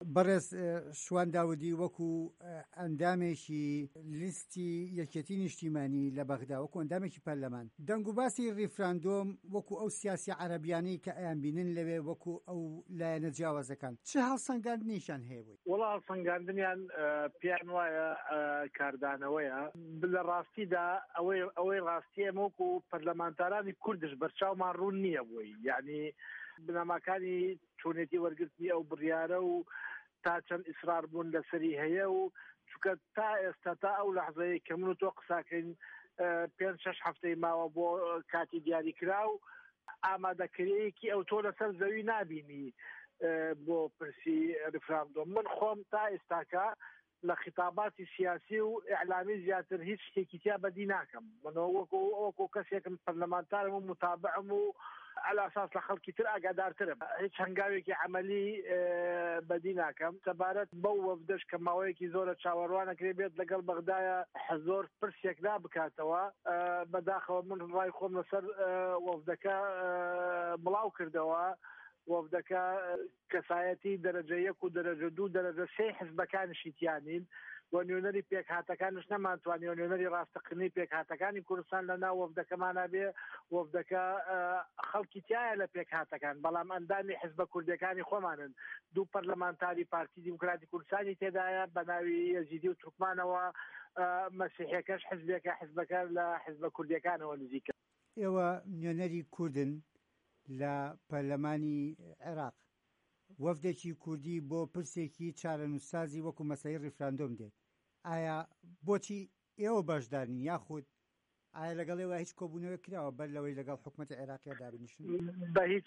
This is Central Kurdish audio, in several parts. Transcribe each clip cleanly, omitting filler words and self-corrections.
بەڕێز شوان داودی وەکو ئەندامێکی لیستی یەکێتی نیشتیمانی لە بەغدا وەکو ئەندامێکی پەرلەمان دەنگ و باسی ڕیفراندۆم وەکو ئەو سیاسی عەرەبیانەی کە ئەیان بینن لەوێ وەکو ئەو لایەنە جیاوازەکان چه هەڵسەنگاندنیشان هەیە بووی؟ وەڵا هەڵسەنگاندنیان پێیان وایە کاردانەوەیە لە ڕاستیدا ئەوەی ڕاستی ئەمە وەکو پەرلەمانتارانی کوردش بەرچاومان ڕوون نییە بووی، یعنی بنەماکانی چۆنێتی وەرگرتنی ئەو بڕیارە و تا چەند ئیسرار بوون لەسەری هەیە و چونکە تا ئێستا تا ئەو لەحظەیە کە من و تۆ قساکەین 5-6 هەفتەی ماوە بۆ کاتی دیاریکرا و ئامادەکاریەکی ئەو تۆ لەسەر زەوی نابینی بۆ پرسی ریفراندۆم. من خۆم تا ئێستاکە لە خیتاباتی سیاسی و ئیعلامی زیاتر هیچ شتێکی تیا بەدی ناکەم. من وەکو کەسێکم پەرلەمانتارم و متابعم و على اساس لخلقي تر اقدارتر هیچ هەنگاوێکی عملی بەدی ناکەم سەبارەت بەو وەفدەش کە ماوەیەکی زۆرە چاوەڕوانەکرێ بێت لەگەڵ بەغدایە زۆر پرسێک نابکاتەوە بەداخەوە من ڕای خۆم لەسەر وەفدەکە بڵاو کردەوە. وەفدەکە کەسایەتی دەرەجە 1 و دەرەجە 2 دەرەجە 3 حزبەکانیشی تیانین و نوێنەری پێکهاتەکانش نەمانتوانی و نوێنەری ڕاستەقینەی پێکهاتەکانی کوردستان لە ناو وەفدەکەمانە بێ. وەفدەکە خەڵکی تایە لە پێکهاتەکان بەڵام ئەندامی حزبە کوردەکانی خۆمانن. 2 پەرلەمانتاری پارتی دیموکراتی کوردستانی تێدایە بە ناوی یەزیدی و تورکمانەوە مەسیحیەکەش حزبەکە لە حزبە کوردیەکانەوە نزیکە. ئێوە نوێنەری کوردن لە پەرلەمانی عێراق وەفدێکی کوردی بۆ پرسێکی چارەنووسسازی وەکو مەسەلەی ڕیفراندۆم دێت. ئایا بۆچی ئێوە بەشدارنین یاخود ئایا لەگەڵ ئێوە هیچ کۆبوونەوەی کراوە بەر لەوەی لەگەڵ حکوومەتی عێراقیە دابنیشن؟ بە هیچ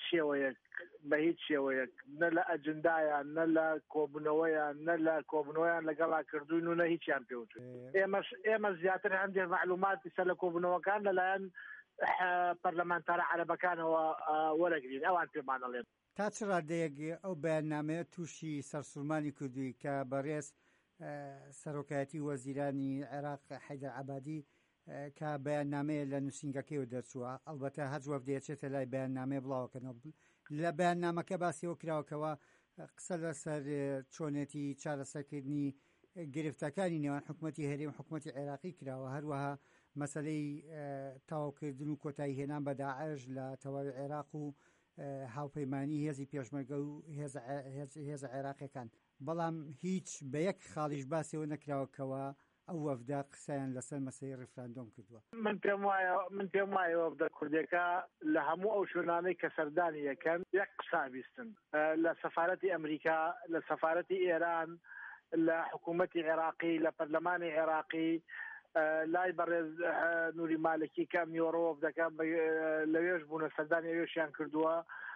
شێوەیەک نە لە ئەجندایان نە لە کۆبوونەوەیان نە لە کۆبوونەوەیان لەگەڵا کردوین و نە هیچیان پێوتون. ئێمە زیاتر هەندێک معلوماتی سەر لە کۆبوونەوەکان لەلایەن پەرلەمانتارە عەرەبەکانەوە وەرەگرین ئەوان پێمانەڵێن. تا چ ڕادەیەک ئەو بەیاننامەیە تووشی سەرسوورمانی کردووی کە بەڕێز سەرۆکایەتی وەزیرانی عێراق حەیدەر عەبادی کە بەیاننامەیە لە نووسینگەکەیەوە دەرچووە ئەلبەتە هەر وەفدێچێتە لای بەیاننامەیە بڵاوکەنەوە لە بەیاننامەکە باسیەوە کراوەکەوە قسە لەسەر چۆنێتی چارەسەرکردنی گرفتەکانی نێوان حکوومەتی هەرێم و حکوومەتی عێراقی کراوە هەروەها مەسەلەی تاواکردن و کۆتایی هێنان بە داعش لە تەواوی عێراق و هاوپەیمانی هێزی پێشمەرگە و هێزە عێراقیەکان بەڵام هیچ بە یەک خاڵیش باسیەوە نەکراوەکەوە ئەو وەفدە قسەیان لەسەر مەسەلەی ڕیفراندۆم کردووە. من پێم وایە وەفدە کوردەکە لە هەموو ئەو شوێنانەی کە سەردانی یەکەن یەک قسە بیستن لە سەفارەتی ئەمریکا لە سەفارەتی ئێران لە حکوومەتی عێراقی لە پەرلەمانی عێراقی لای بەڕێز نووری مالکی کە میۆڕۆف دەکەم لەوێش بوونە سەردانی وێشیان کردووە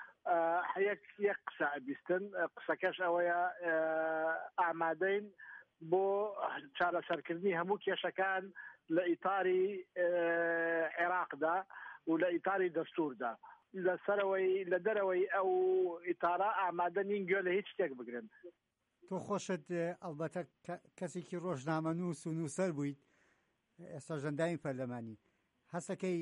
یەک قسە بیستن. قسەکەش ئەوەیە ئامادەین بۆ چارەسەرکردنی هەموو کێشەکان لە ئیتاری عێراقدا و لە ئیتاری دەستوردا لەسەرەوەی لە دەرەوەی ئەو ئیتارە ئامادە نین گوێ لە هیچ شتێک بگرن. تۆ خۆشت ئەلبەتە کەسێکی ڕۆژنامەنووس و نووسەر بوویت ئێستا ژەندامی پەرلەمانی هەستەکەی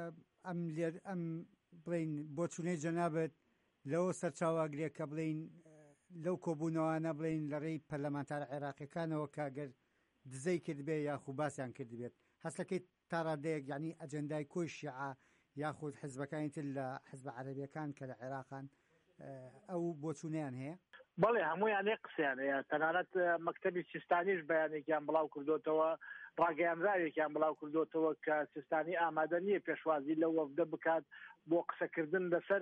ئەم بڵین بۆ چوونەی جەنابەت لەوە سەرچاواگرێت کە بڵین لەو کۆبوونەوانە بڵین لە ڕێی پەرلەمانتارە عێراقیەکانەوە کاگەر دزەی کردبێ یاخود باسییان کردبێت هەستەکەی تا ڕادەیەک یعنی ئەجەندای کۆی شیعە یاخود حزبەکانی تر لە حزبە عەرەبیەکان کە لە عێراقان ئەو بۆ چوونەیان هەیە؟ بەڵێ هەموویان ێ قسەیان هەیە تەنانەت مەکتەبی سیستانیش بەیانێکیان بڵاو کردوتەوە ڕاگەیاندراوێکیان بڵاو کردوتەوە کە سیستانی ئامادە نییە پێشوازی لە وەفدە بکات بۆ قسەکردن لەسەر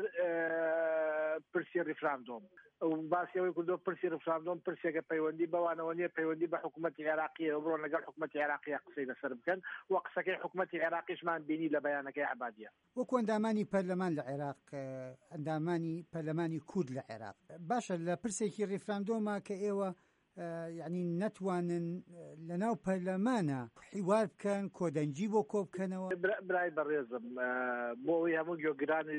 پرسی ریفراندۆم. باسیەوەی کردو پرسی ریفراندۆم پرسێکە پەیوەندی بەوانەوە نیە پەیوەندی بە حکوومەتی عێراقیە بڕۆ لەگەڵ حکوومەتی عێراقیە قسەی لەسەر بکەن و قسەکەی حکوومەتی عێراقیشمان بینی لە بەیانەکەی عەبادیە. وەکو ئەندامانی پەرلەمان لە عێراق ئەندامانی پەرلەمانی کورد لە عێراق باشە لە پرسێکی ریفراندۆمە کە ئێوە یعنی نەتوانن لەناو پەرلەمانە حیوار بکەن کۆدەنجی بۆ کۆ بکەنەوە. برای بەڕێزم بۆەوەی هەموو گوێگرانی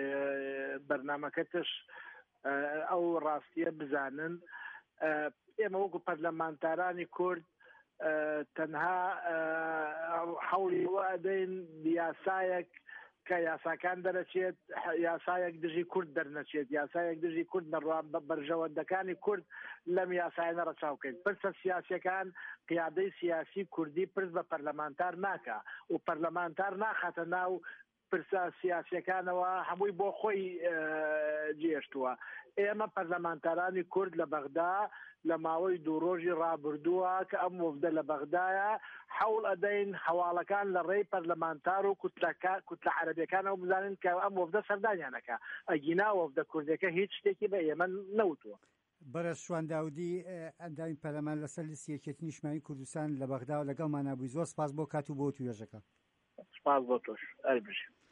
بەرنامەکەتش ئەو ڕاستیە بزانن ئێمە وەکو پەرلەمانتارانی کورد تەنها حەوڵی وادەین یاسایەک کە یاساکان دەرەچێت یاسایەک دژی کورد دەرنەچێت یاسایەک دژی کورد نەڕوان بەرژەوەندەکانی کورد لەم یاسایە ڕەچاوکەین پرسە سیاسیەکان قیادەی سیاسی کوردی پرس بە پەرلەمانتار ناکە و پەرلەمانتار ناخاتە ناو پرسە سیاسیەکانەوە هەمووی بۆ خۆی جێشتووە ئێمە پەرلەمانتارانی کورد لە بەغدا لە ماوەی دوو ڕۆژی ڕابردووە کە ئەم وەفدە لە بەغدایە حەوڵ ئەدەین هەواڵەکان لە ڕێی پەرلەمانتار و کوتلە عەرەبیەکانەوە بزانن کە ئەم وەفدە سەردانیانەکە ئەگینا وەفدە کوردەکە هیچ شتێکی بە ئێمە نەوتووە. بەرز شوان داودی ئەندامی پەرلەمان لەسەر لیستی یەکێتی نیشتیمانی کوردستان لە بەغدا و لەگەڵمان نبووی زۆر سپاس بۆ کات و بۆ توێژەکە. سپاس بۆ تۆش ئەربژ